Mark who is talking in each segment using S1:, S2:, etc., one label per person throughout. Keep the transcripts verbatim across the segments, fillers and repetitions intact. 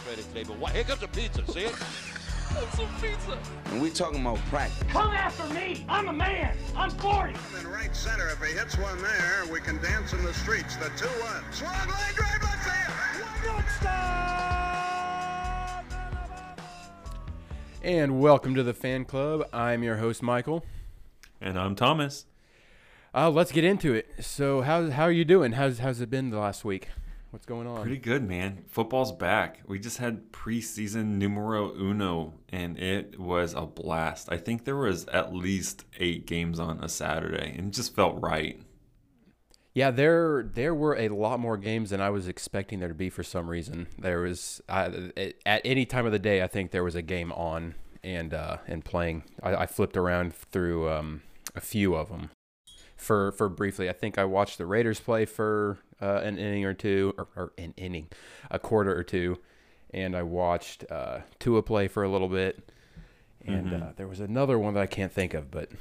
S1: administrative table. What? Here comes a pizza, see it?
S2: Some pizza.
S3: And we talking about practice.
S4: Come after me. I'm a man. I'm forty.
S5: In right center. If he hits one there, we can dance in the streets. The two one. Swung line drive. Let's see it. One touchdown.
S6: And welcome to the fan club. I'm your host, Michael.
S2: And I'm Thomas.
S6: Uh, let's get into it. So how how are you doing? How's how's it been the last week? What's going on?
S2: Pretty good, man. Football's back. We just had preseason numero uno, and it was a blast. I think there was at least eight games on a Saturday, and it just felt right.
S6: Yeah, there there were a lot more games than I was expecting there to be for some reason. There was I, at any time of the day, I think there was a game on and uh, and playing. I, I flipped around through um, a few of them for for briefly. I think I watched the Raiders play for uh, an inning or two, or, or an inning, a quarter or two, and I watched uh, Tua play for a little bit, and mm-hmm. uh, there was another one that I can't think of, but.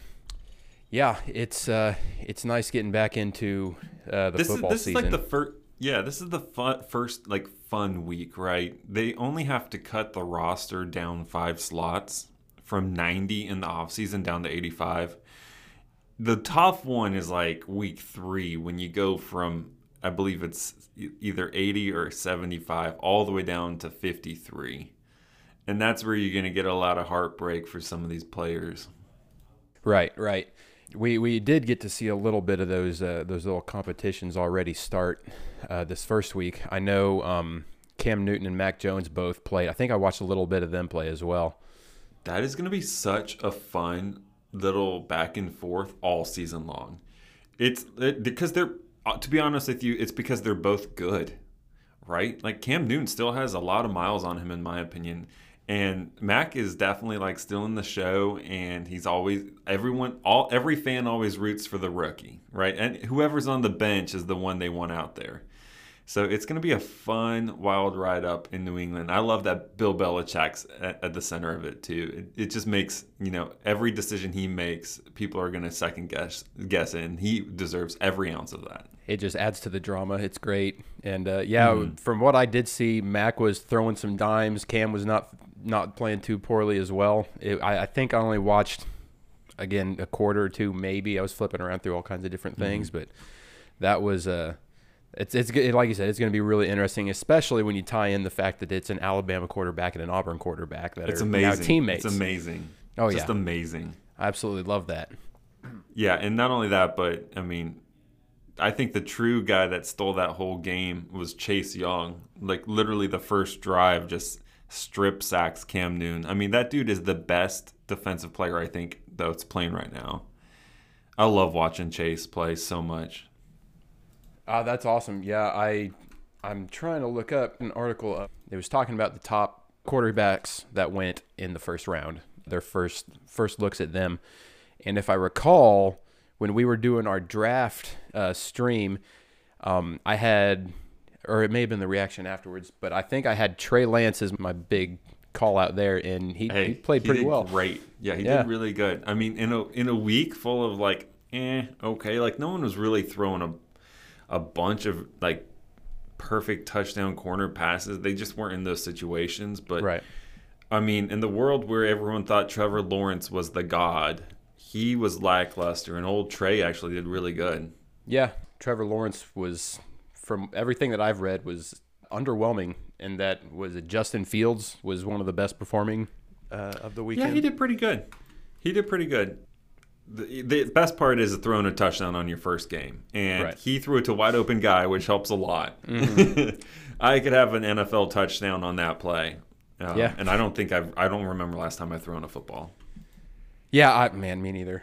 S6: Yeah, it's uh, it's nice getting back into uh, the
S2: this
S6: football
S2: is, this
S6: season.
S2: This is like the first, yeah, this is the fun, first like fun week, right? They only have to cut the roster down five slots from ninety in the offseason down to eighty-five. The tough one is like week three when you go from, I believe it's either eighty or seventy-five all the way down to fifty-three. And that's where you're going to get a lot of heartbreak for some of these players.
S6: Right, right. We we did get to see a little bit of those uh, those little competitions already start uh, this first week. I know um, Cam Newton and Mac Jones both played. I think I watched a little bit of them play as well.
S2: That is going to be such a fun little back and forth all season long. It's it, because they're, to be honest with you, it's because they're both good, right? Like Cam Newton still has a lot of miles on him, in my opinion. And Mac is definitely like still in the show, and he's always everyone all every fan always roots for the rookie, right? And whoever's on the bench is the one they want out there. So it's going to be a fun, wild ride up in New England. I love that Bill Belichick's at, at the center of it too. It, it just makes, you know, every decision he makes, people are going to second guess guess it, and he deserves every ounce of that.
S6: It just adds to the drama. It's great. And uh, yeah, mm-hmm. from what I did see, Mac was throwing some dimes. Cam was not not playing too poorly as well. It, I, I think I only watched, again, a quarter or two maybe. I was flipping around through all kinds of different things, mm-hmm. but that was uh, it's it's good. Like you said, it's going to be really interesting, especially when you tie in the fact that it's an Alabama quarterback and an Auburn quarterback that
S2: it's
S6: are
S2: amazing.
S6: now teammates.
S2: It's amazing.
S6: Oh
S2: just
S6: yeah,
S2: amazing.
S6: I absolutely love that.
S2: Yeah, and not only that, but I mean, I think the true guy that stole that whole game was Chase Young. Like literally the first drive, just strip sacks Cam Newton. I mean, that dude is the best defensive player I think that's playing right now. I love watching Chase play so much.
S6: Uh, that's awesome. Yeah, I, I'm trying to look up an article. Up. It was talking about the top quarterbacks that went in the first round, their first first looks at them. And if I recall, when we were doing our draft uh, stream, um, I had, or it may have been the reaction afterwards, but I think I had Trey Lance as my big call out there, and he,
S2: hey,
S6: he played
S2: he
S6: pretty
S2: did
S6: well.
S2: Great, yeah, he
S6: yeah.
S2: did really good. I mean, in a in a week full of like, eh, okay, like no one was really throwing a a bunch of like perfect touchdown corner passes. They just weren't in those situations. But
S6: right.
S2: I mean, in the world where everyone thought Trevor Lawrence was the god, he was lackluster, and old Trey actually did really good.
S6: Yeah, Trevor Lawrence was, from everything that I've read, was underwhelming, and that was it. Justin Fields was one of the best performing uh, of the weekend.
S2: Yeah, he did pretty good. He did pretty good. The, the best part is throwing a touchdown on your first game, and
S6: right.
S2: he threw it to a wide open guy, which helps a lot.
S6: Mm-hmm.
S2: I could have an N F L touchdown on that play. Um,
S6: yeah,
S2: and I don't think I've I don't remember last time I threw on a football.
S6: Yeah, I, man, me neither.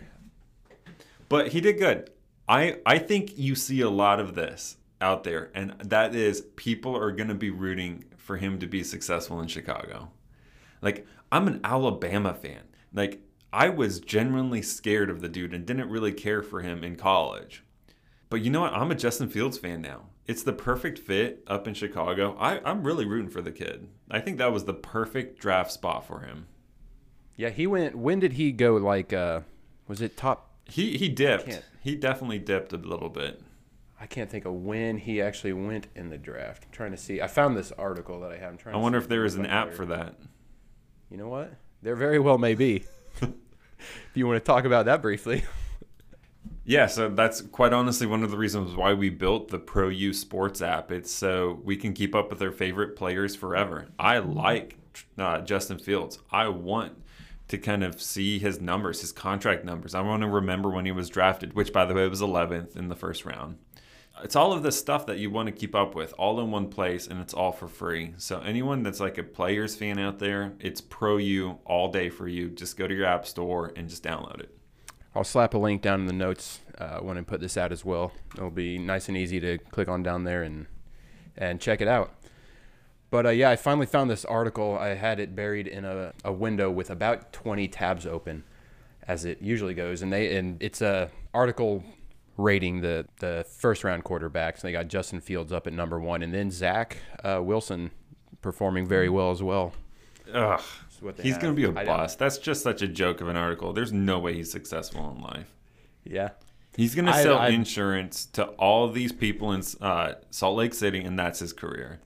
S2: But he did good. I I think you see a lot of this out there, and that is people are going to be rooting for him to be successful in Chicago. Like, I'm an Alabama fan. Like, I was genuinely scared of the dude and didn't really care for him in college. But you know what? I'm a Justin Fields fan now. It's the perfect fit up in Chicago. I, I'm really rooting for the kid. I think that was the perfect draft spot for him.
S6: Yeah, he went. When did he go? Like, uh, was it top?
S2: He he dipped. He definitely dipped a little bit.
S6: I can't think of when he actually went in the draft. I'm trying to see. I found this article that I have. I'm trying
S2: I
S6: to
S2: wonder
S6: see
S2: if there
S6: it
S2: is an
S6: was
S2: app
S6: there.
S2: for that.
S6: You know what? There very well may be. If you want to talk about that briefly.
S2: Yeah, so that's quite honestly one of the reasons why we built the Pro U Sports app. It's so we can keep up with our favorite players forever. I like uh, Justin Fields. I want to kind of see his numbers, his contract numbers. I want to remember when he was drafted, which, by the way, was eleventh in the first round. It's all of this stuff that you want to keep up with all in one place, and it's all for free. So anyone that's like a players fan out there, it's Pro U all day for you. Just go to your app store and just download it.
S6: I'll slap a link down in the notes uh, when I put this out as well. It'll be nice and easy to click on down there and and check it out. But uh, yeah, I finally found this article. I had it buried in a, a window with about twenty tabs open, as it usually goes. And they and it's a article rating the the first round quarterbacks. And they got Justin Fields up at number one, and then Zach uh, Wilson performing very well as well.
S2: Ugh.
S6: What they
S2: He's
S6: have.
S2: going to be a
S6: I don't-
S2: bust. That's just such a joke of an article. There's no way he's successful in life.
S6: Yeah.
S2: He's going to
S6: I-
S2: sell
S6: I-
S2: insurance to all these people in uh, Salt Lake City, and that's his career.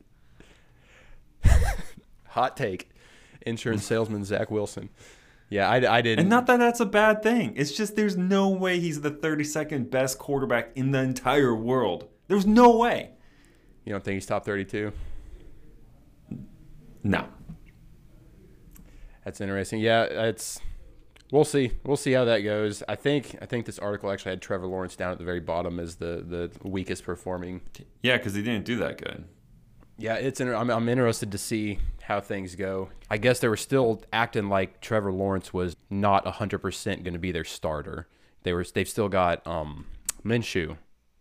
S6: Hot take. Insurance salesman Zach Wilson. Yeah, I, I didn't.
S2: And not that that's a bad thing. It's just there's no way he's the thirty-second best quarterback in the entire world. There's no way.
S6: You don't think he's top thirty-two?
S2: No.
S6: That's interesting. Yeah, it's we'll see. We'll see how that goes. I think I think this article actually had Trevor Lawrence down at the very bottom as the, the weakest performing.
S2: Yeah, because he didn't do that good.
S6: Yeah, it's inter- I'm I'm interested to see how things go. I guess they were still acting like Trevor Lawrence was not one hundred percent going to be their starter. They were they've still got um Minshew.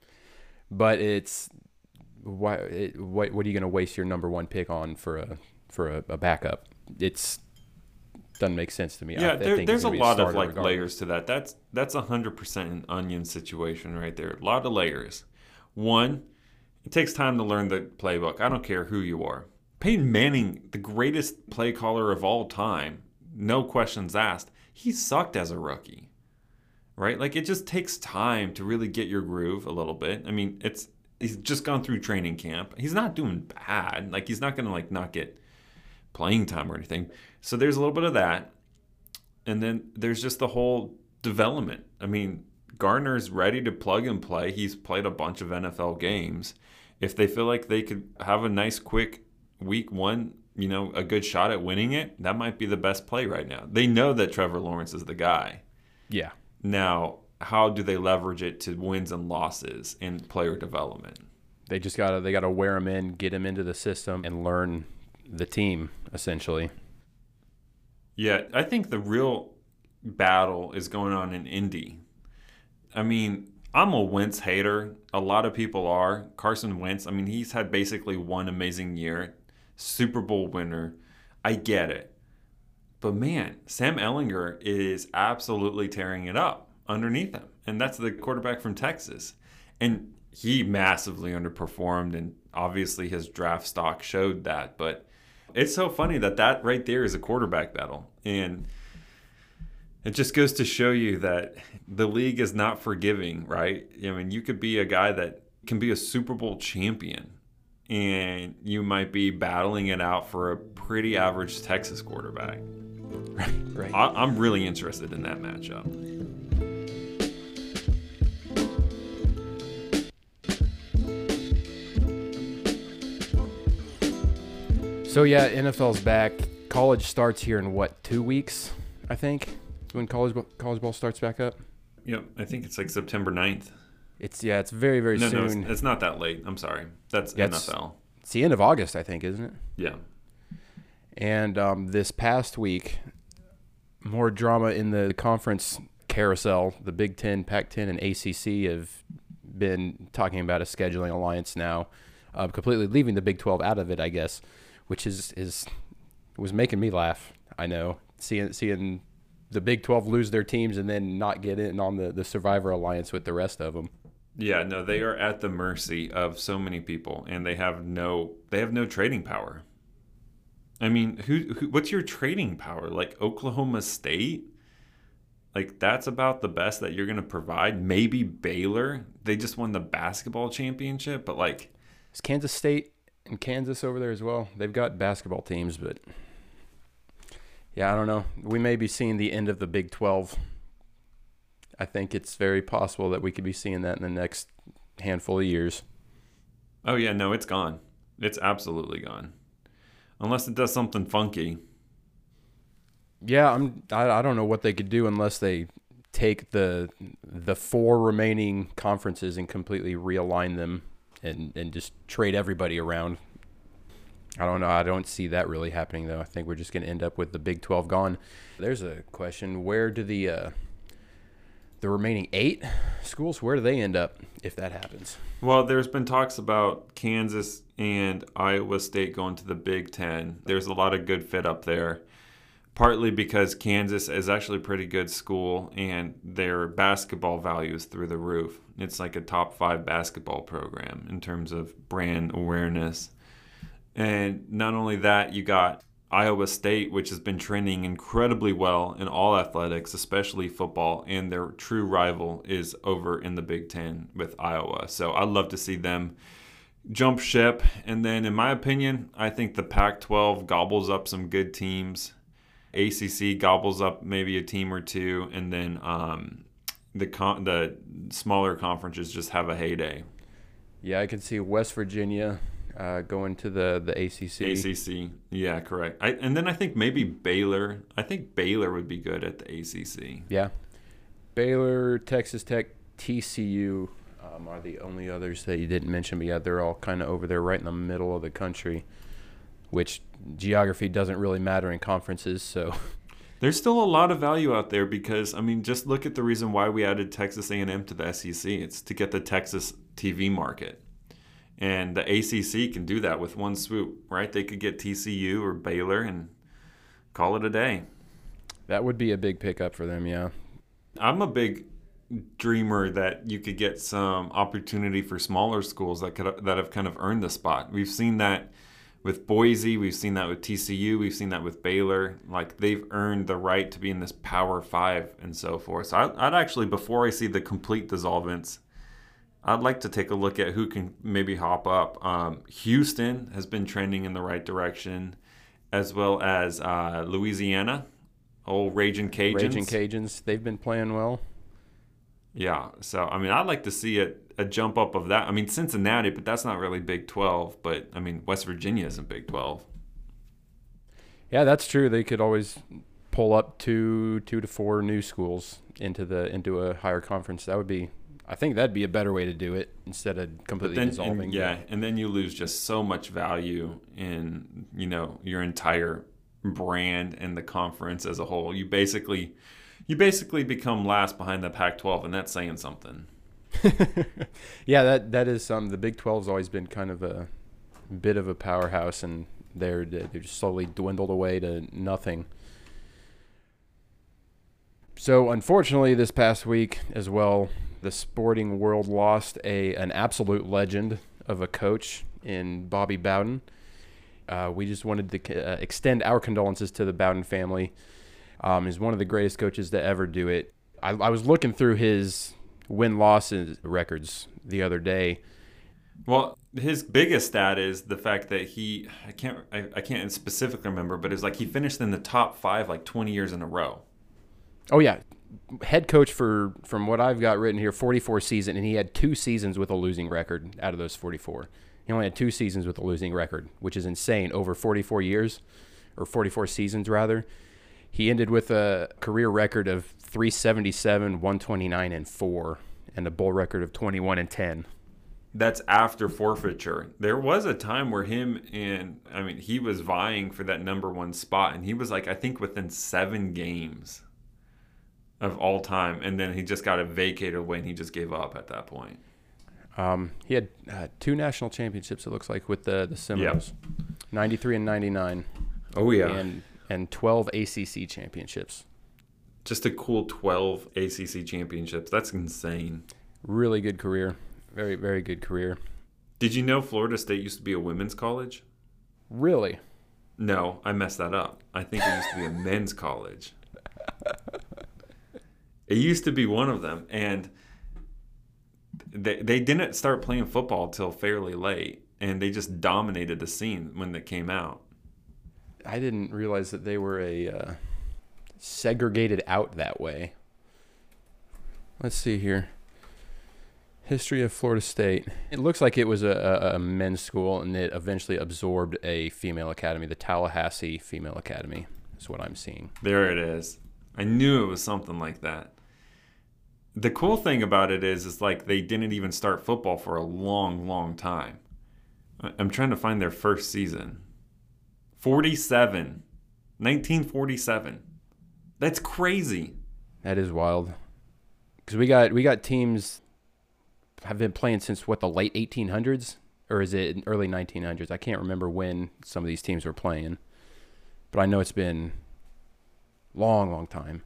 S6: But it's why it, what what are you going to waste your number one pick on for a for a, a backup? It's doesn't make sense to me.
S2: Yeah,
S6: I, I
S2: there,
S6: think
S2: there's
S6: he's
S2: a
S6: gonna be
S2: lot of
S6: starter
S2: like
S6: regardless.
S2: layers to that. That's that's one hundred percent an onion situation right there. A lot of layers. One, it takes time to learn the playbook. I don't care who you are. Peyton Manning, the greatest play caller of all time, no questions asked. He sucked as a rookie, right? Like it just takes time to really get your groove a little bit. I mean, it's he's just gone through training camp. He's not doing bad. Like he's not gonna like not get playing time or anything. So there's a little bit of that. And then there's just the whole development. I mean, Gardner's ready to plug and play. He's played a bunch of N F L games. If they feel like they could have a nice, quick week one, you know, a good shot at winning it, that might be the best play right now. They know that Trevor Lawrence is the guy.
S6: Yeah.
S2: Now, how do they leverage it to wins and losses in player development?
S6: They just gotta they gotta wear him in, get him into the system, and learn the team essentially.
S2: Yeah, I think the real battle is going on in Indy. I mean, I'm a Wentz hater. A lot of people are. Carson Wentz, I mean, he's had basically one amazing year. Super Bowl winner. I get it. But man, Sam Ehlinger is absolutely tearing it up underneath him. And that's the quarterback from Texas. And he massively underperformed, and obviously his draft stock showed that. But it's so funny that that right there is a quarterback battle. And it just goes to show you that the league is not forgiving, right? I mean, you could be a guy that can be a Super Bowl champion, and you might be battling it out for a pretty average Texas quarterback.
S6: Right, right.
S2: I, I'm really interested in that matchup.
S6: So yeah, N F L's back. College starts here in what, two weeks? I think when college college ball starts back up.
S2: Yep, I think it's like September ninth.
S6: It's yeah, it's very very
S2: No,
S6: soon.
S2: no, it's, it's not that late. I'm sorry. That's
S6: Yeah,
S2: N
S6: it's-
S2: F L.
S6: It's the end of August, I think, isn't it?
S2: Yeah.
S6: And um, this past week, more drama in the conference carousel. The Big Ten, Pac ten, and A C C have been talking about a scheduling alliance now, uh, completely leaving the Big twelve out of it, I guess, which is is was making me laugh. I know seeing seeing the Big twelve lose their teams and then not get in on the, the Survivor Alliance with the rest of them.
S2: Yeah, no, they are at the mercy of so many people, and they have no they have no trading power. I mean, who, who what's your trading power? Like Oklahoma State? like that's about the best that you're going to provide. Maybe Baylor. They just won the basketball championship, but like
S6: is Kansas State and Kansas over there as well? They've got basketball teams, but yeah, I don't know. We may be seeing the end of the Big twelve. I think it's very possible that we could be seeing that in the next handful of years.
S2: Oh yeah, no, it's gone. It's absolutely gone. Unless it does something funky.
S6: Yeah, I'm. I, I don't know what they could do unless they take the the four remaining conferences and completely realign them and and just trade everybody around. I don't know. I don't see that really happening though. I think we're just going to end up with the Big twelve gone. There's a question: where do the uh, the remaining eight schools? Where do they end up if that happens?
S2: Well, there's been talks about Kansas and Iowa State going to the Big Ten. There's a lot of good fit up there. Partly because Kansas is actually a pretty good school and their basketball value is through the roof. It's like a top five basketball program in terms of brand awareness. And not only that, you got Iowa State, which has been trending incredibly well in all athletics, especially football, and their true rival is over in the Big Ten with Iowa. So I'd love to see them jump ship. And then in my opinion, I think the Pac twelve gobbles up some good teams. A C C gobbles up maybe a team or two, and then um, the con- the smaller conferences just have a heyday.
S6: Yeah, I can see West Virginia uh, going to the, the A C C.
S2: A C C, yeah, correct. I, and then I think maybe Baylor. I think Baylor would be good at the A C C.
S6: Yeah. Baylor, Texas Tech, T C U um, are the only others that you didn't mention, but yeah, they're all kind of over there right in the middle of the country, which geography doesn't really matter in conferences, so
S2: there's still a lot of value out there because, I mean, just look at the reason why we added Texas A and M to the S E C. It's to get the Texas T V market. And the A C C can do that with one swoop, right? They could get T C U or Baylor and call it a day.
S6: That would be a big pickup for them, yeah.
S2: I'm a big dreamer that you could get some opportunity for smaller schools that could that have kind of earned the spot. We've seen that with Boise, we've seen that with T C U, we've seen that with Baylor. Like, they've earned the right to be in this Power Five and so forth. So I, I'd actually, before I see the complete dissolvents, I'd like to take a look at who can maybe hop up. Um, Houston has been trending in the right direction, as well as uh, Louisiana, old Raging Cajuns.
S6: Raging Cajuns, they've been playing well.
S2: Yeah, so, I mean, I'd like to see a, a jump up of that. I mean, Cincinnati, but that's not really Big twelve. But, I mean, West Virginia isn't Big twelve.
S6: Yeah, that's true. They could always pull up two two to four new schools into the into a higher conference. That would be, I think that'd be a better way to do it instead of completely
S2: then,
S6: dissolving.
S2: And, yeah, and then you lose just so much value in, you know, your entire brand and the conference as a whole. You basically... You basically become last behind the Pac twelve, and that's saying something.
S6: Yeah, that that is something. The Big twelve's always been kind of a bit of a powerhouse, and they're they're just slowly dwindled away to nothing. So, unfortunately, this past week as well, the sporting world lost a an absolute legend of a coach in Bobby Bowden. Uh, we just wanted to uh, extend our condolences to the Bowden family. Um, he's one of the greatest coaches to ever do it. I, I was looking through his win-losses records the other day.
S2: Well, his biggest stat is the fact that he, I can't I, I can't specifically remember, but it's like he finished in the top five like twenty years in a row.
S6: Oh, yeah. Head coach for, from what I've got written here, forty-four seasons, and he had two seasons with a losing record out of those forty-four. He only had two seasons with a losing record, which is insane, over forty-four years, or forty-four seasons rather. He ended with a career record of three seventy-seven, one twenty-nine, and four, and a bowl record of twenty-one and ten.
S2: That's after forfeiture. There was a time where him and, I mean, he was vying for that number one spot, and he was like, I think within seven games of all time, and then he just got it vacated away, and he just gave up at that point.
S6: Um, he had uh, two national championships, it looks like, with the, the Seminoles, yep. ninety-three and ninety-nine.
S2: Oh, yeah.
S6: And and twelve A C C championships.
S2: Just a cool twelve A C C championships. That's insane.
S6: Really good career. Very, very good career.
S2: Did you know Florida State used to be a women's college?
S6: Really?
S2: No, I messed that up. I think it used to be a men's college. It used to be one of them, and they they didn't start playing football till fairly late, and they just dominated the scene when they came out.
S6: I didn't realize that they were a uh, segregated out that way. Let's see here. History of Florida State. It looks like it was a, a men's school, and it eventually absorbed a female academy. The Tallahassee Female Academy is what I'm seeing.
S2: There it is. I knew it was something like that. The cool thing about it is, is like they didn't even start football for a long, long time. I'm trying to find their first season. forty-seven. nineteen forty-seven. That's crazy.
S6: That is wild. Because we got we got teams have been playing since what, the late eighteen hundreds, or is it early nineteen hundreds? I can't remember when some of these teams were playing, but I know it's been long, long time.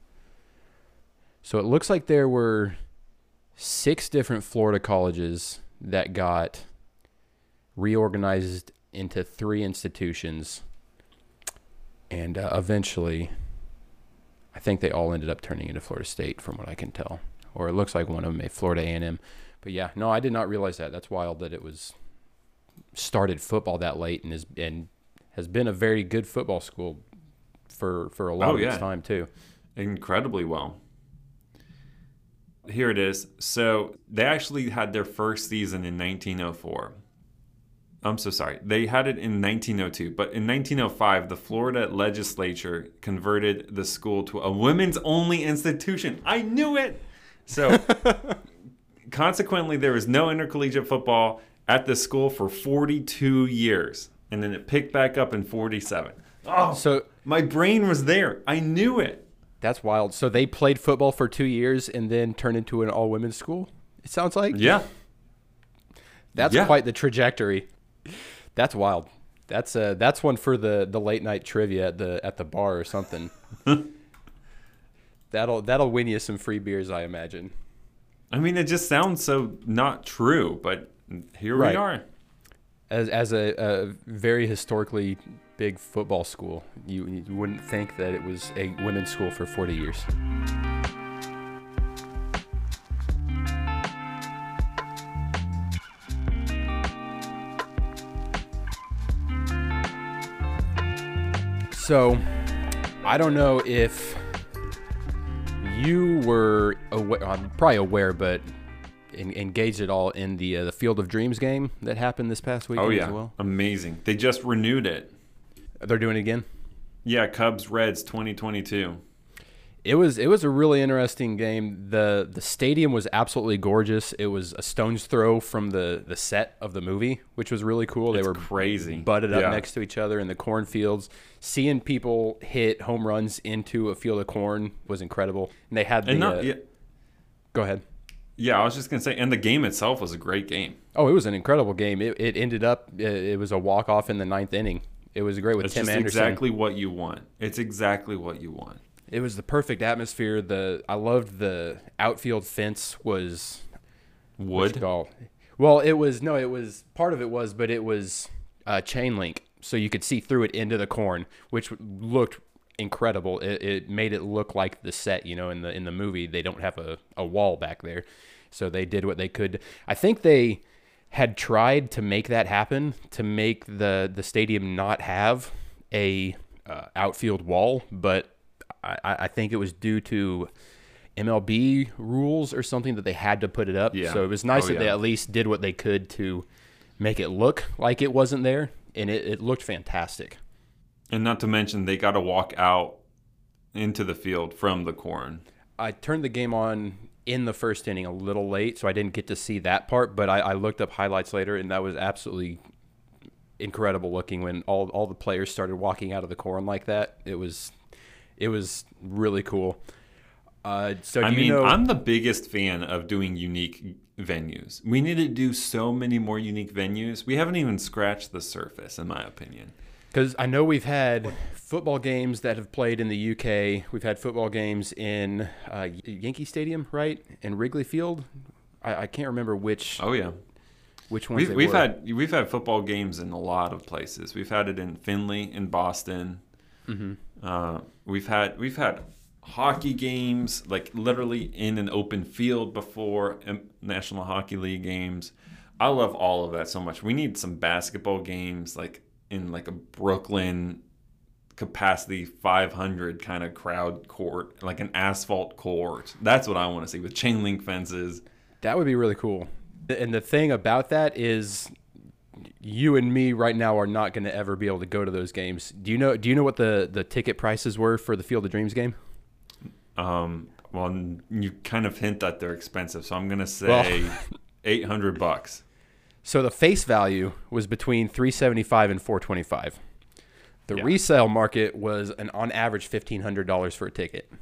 S6: So it looks like there were six different Florida colleges that got reorganized into three institutions, and uh, eventually, I think they all ended up turning into Florida State, from what I can tell. Or it looks like one of them made Florida A and M. But yeah, no, I did not realize that. That's wild that it was started football that late and is and has been a very good football school for for a lot
S2: Oh,
S6: of
S2: yeah.
S6: its time too.
S2: Incredibly well. Here it is. So they actually had their first season in nineteen oh four. I'm so sorry. They had it in nineteen oh two, but in nineteen oh five, the Florida legislature converted the school to a women's only institution. I knew it. So consequently, there was no intercollegiate football at the school for forty-two years, and then it picked back up in forty-seven. Oh,
S6: So
S2: my brain was there. I knew it.
S6: that's wild. So they played football for two years and then turned into an all women's school. It sounds like.
S2: Yeah.
S6: That's
S2: Yeah.
S6: quite the trajectory. That's wild. That's uh that's one for the, the late night trivia at the at the bar or something. that'll that'll win you some free beers, I imagine.
S2: I mean, it just sounds so not true, but here
S6: Right.
S2: we are.
S6: As as a, a very historically big football school, you you wouldn't think that it was a women's school for forty years. So, I don't know if you were aware, I'm probably aware, but en- engaged at all in the uh, the Field of Dreams game that happened this past weekend
S2: Oh, yeah.
S6: as well.
S2: Amazing. They just renewed it.
S6: They're doing it again.
S2: Yeah, Cubs Reds twenty twenty-two.
S6: It was it was a really interesting game. the The stadium was absolutely gorgeous. It was a stone's throw from the, the set of the movie, which was really cool.
S2: It's
S6: they were
S2: crazy.
S6: butted up
S2: Yeah.
S6: next to each other in the cornfields. Seeing people hit home runs into a field of corn was incredible. And they had the
S2: And not,
S6: uh,
S2: yeah,
S6: go ahead.
S2: yeah, I was just going to say, and the game itself was a great game.
S6: Oh, it was an incredible game. It, it ended up uh, it was a walk off in the ninth inning. It was great with
S2: It's
S6: Tim
S2: just
S6: Anderson.
S2: exactly what you want. It's exactly what you want.
S6: It was the perfect atmosphere. The I loved the outfield fence was
S2: Wood?
S6: call. Well, it was no, it was part of it was, but it was uh, chain link, so you could see through it into the corn, which looked incredible. It, it made it look like the set, you know, in the in the movie they don't have a, a wall back there, so they did what they could. I think they had tried to make that happen, to make the the stadium not have a uh, outfield wall, but I, I think it was due to M L B rules or something that they had to put it up.
S2: Yeah.
S6: So it was nice
S2: Oh,
S6: that they
S2: yeah.
S6: at least did what they could to make it look like it wasn't there, and it, it looked fantastic.
S2: And not to mention, they got to walk out into the field from the corn.
S6: I turned the game on in the first inning a little late, so I didn't get to see that part, but I, I looked up highlights later, and that was absolutely incredible looking when all, all the players started walking out of the corn like that. It was it was really cool. Uh, so do
S2: I
S6: you
S2: mean,
S6: know,
S2: I'm the biggest fan of doing unique venues. We need to do so many more unique venues. We haven't even scratched the surface, in my opinion.
S6: because I know we've had football games that have played in the U K. We've had football games in uh, Yankee Stadium, right? And Wrigley Field. I, I can't remember which
S2: Oh yeah,
S6: which ones
S2: we've
S6: they
S2: we've
S6: were.
S2: had we've had football games in a lot of places. We've had it in Findlay, in Boston.
S6: Mhm.
S2: Uh, we've had we've had hockey games, like literally in an open field before um, National Hockey League games. I love all of that so much. We need some basketball games like in like a Brooklyn capacity five hundred kind of crowd court, like an asphalt court. That's what I want to see with chain link fences.
S6: That would be really cool. And the thing about that is you and me right now are not going to ever be able to go to those games. Do you know do you know what the, the ticket prices were for the Field of Dreams game?
S2: Um, well, you kind of hint that they're expensive, so I'm going to say
S6: Well,
S2: eight hundred bucks.
S6: So the face value was between three seventy-five and four twenty-five. The
S2: Yeah.
S6: resale market was an on average fifteen hundred dollars for a ticket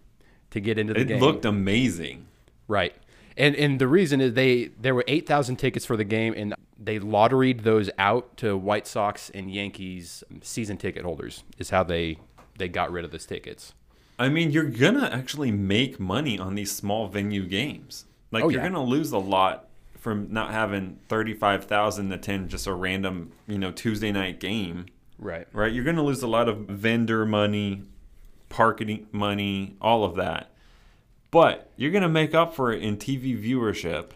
S6: to get into the
S2: It
S6: game.
S2: looked amazing.
S6: Right. And and the reason is they there were eight thousand tickets for the game, and they lotteried those out to White Sox and Yankees season ticket holders is how they they got rid of those tickets.
S2: I mean, you're going to actually make money on these small venue games. Like,
S6: Oh,
S2: you're
S6: yeah.
S2: going to lose a lot from not having thirty-five thousand attend just a random, you know, Tuesday night game,
S6: Right.
S2: right? You're going to lose a lot of vendor money, parking money, all of that. But you're going to make up for it in T V viewership.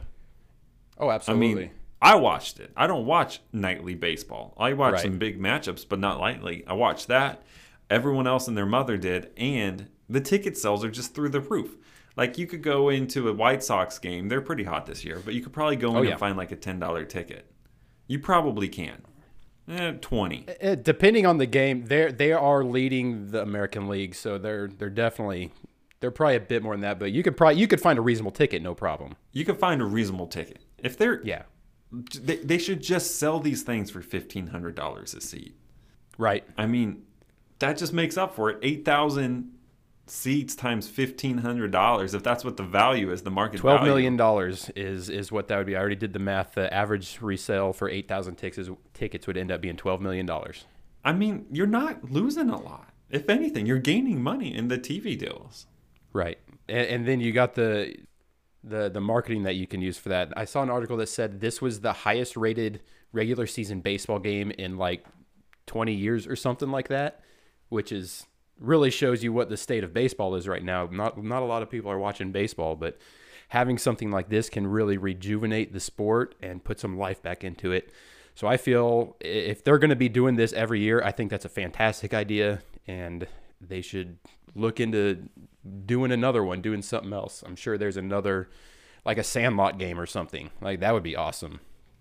S6: Oh,
S2: I
S6: absolutely.
S2: mean, I watched it. I don't watch nightly baseball. I watch
S6: Right.
S2: some big matchups, but not nightly. I watched that. Everyone else and their mother did, and the ticket sales are just through the roof. Like, you could go into a White Sox game. They're pretty hot this year, but you could probably go in
S6: Oh, yeah.
S2: and find like a ten dollar ticket. You probably can. Eh, twenty.
S6: Uh, depending on the game, they they are leading the American League, so they're they're definitely they're probably a bit more than that. But you could probably you could find a reasonable ticket, no problem.
S2: You could find a reasonable ticket. If they're
S6: Yeah.
S2: they, they should just sell these things for fifteen hundred dollars a seat.
S6: Right.
S2: I mean, that just makes up for it. eight thousand seats times fifteen hundred dollars. If that's what the value is, the market
S6: Twelve
S2: value.
S6: million dollars is is what that would be. I already did the math. The average resale for eight thousand tickets tickets would end up being twelve million dollars.
S2: I mean, you're not losing a lot. If anything, you're gaining money in the T V deals.
S6: Right. And, and then you got the the the marketing that you can use for that. I saw an article that said this was the highest rated regular season baseball game in like twenty years or something like that, which is really shows you what the state of baseball is right now. Not not a lot of people are watching baseball, but having something like this can really rejuvenate the sport and put some life back into it. So I feel if they're going to be doing this every year, I think that's a fantastic idea, and they should look into doing another one, doing something else. I'm sure there's another, like a Sandlot game or something. Like, that would be awesome.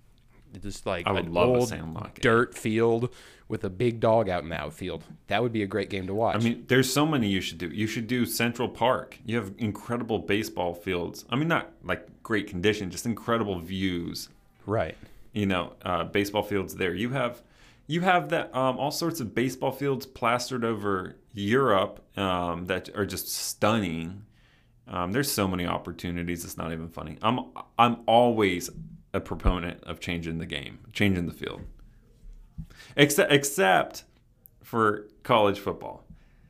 S6: Just like
S2: I would
S6: an
S2: love a
S6: old
S2: Sandlot game.
S6: dirt field with a big dog out in the outfield. That would be a great game to watch.
S2: I mean, there's so many you should do. You should do Central Park. You have incredible baseball fields. I mean, not like great condition, just incredible views.
S6: right.
S2: You know, uh, baseball fields there. You have, you have that um, all sorts of baseball fields plastered over Europe um, that are just stunning. Um, there's so many opportunities. It's not even funny. I'm I'm always a proponent of changing the game, changing the field. Except except for college football.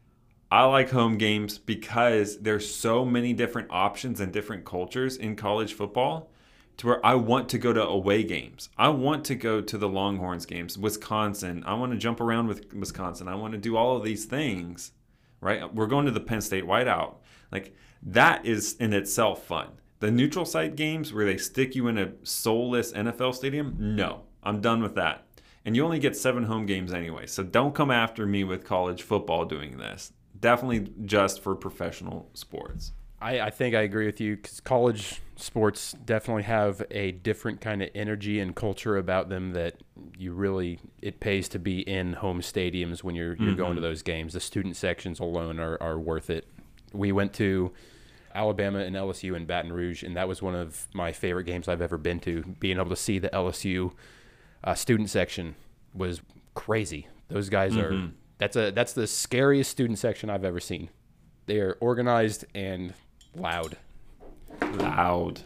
S2: I like home games because there's so many different options and different cultures in college football to where I want to go to away games. I want to go to the Longhorns games, Wisconsin. I want to jump around with Wisconsin. I want to do all of these things, right? We're going to the Penn State Whiteout. Like, that is in itself fun. The neutral site games where they stick you in a soulless N F L stadium, no, I'm done with that. And you only get seven home games anyway, so don't come after me with college football doing this. Definitely just for professional sports.
S6: I, I think I agree with you because college sports definitely have a different kind of energy and culture about them that you really, it pays to be in home stadiums when you're, you're
S2: Mm-hmm.
S6: going to those games. The student sections alone are, are worth it. We went to Alabama and L S U in Baton Rouge, and that was one of my favorite games I've ever been to. Being able to see the L S U uh, student section was crazy. Those guys are,
S2: Mm-hmm.
S6: that's a that's the scariest student section I've ever seen. They are organized and loud.
S2: Loud.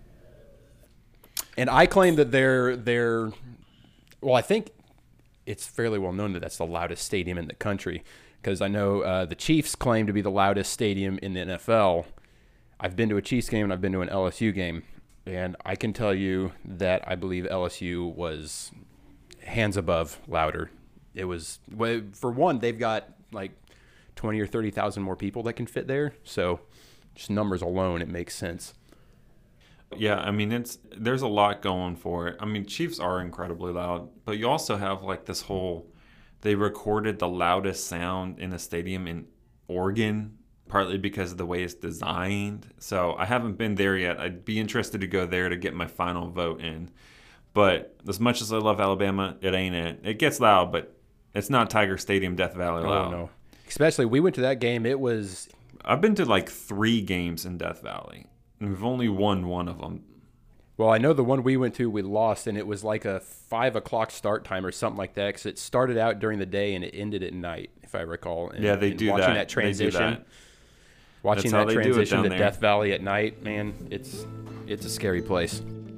S6: And I claim that they're they're well, I think it's fairly well known that that's the loudest stadium in the country because I know uh, the Chiefs claim to be the loudest stadium in the N F L. I've been to a Chiefs game and I've been to an L S U game, and I can tell you that I believe L S U was hands above louder. It was, well, for one, they've got like twenty or thirty thousand more people that can fit there. So just numbers alone, it makes sense.
S2: Yeah, I mean, it's there's a lot going for it. I mean, Chiefs are incredibly loud, but you also have like this whole, they recorded the loudest sound in a stadium in Oregon, partly because of the way it's designed. So I haven't been there yet. I'd be interested to go there to get my final vote in. But as much as I love Alabama, it ain't it. It gets loud, but it's not Tiger Stadium, Death Valley loud.
S6: Oh, no. Especially, we went to that game. It was...
S2: I've been to like three games in Death Valley. And we've only won one of them.
S6: Well, I know the one we went to, we lost, and it was like a five o'clock start time or something like that, because it started out during the day and it ended at night, if I recall. And,
S2: yeah, they
S6: and
S2: do
S6: watching
S2: that.
S6: that transition,
S2: They do that.
S6: watching
S2: That's how
S6: that
S2: they do it
S6: transition
S2: down
S6: to
S2: there.
S6: Death Valley at night, man, it's it's a scary place.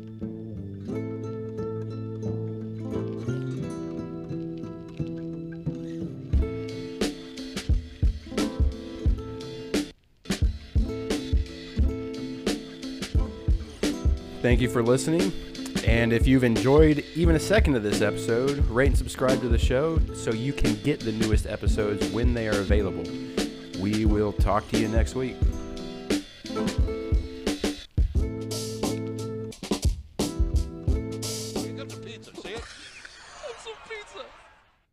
S6: Thank you for listening. And if you've enjoyed even a second of this episode, rate and subscribe to the show so you can get the newest episodes when they are available. We will talk to you next week.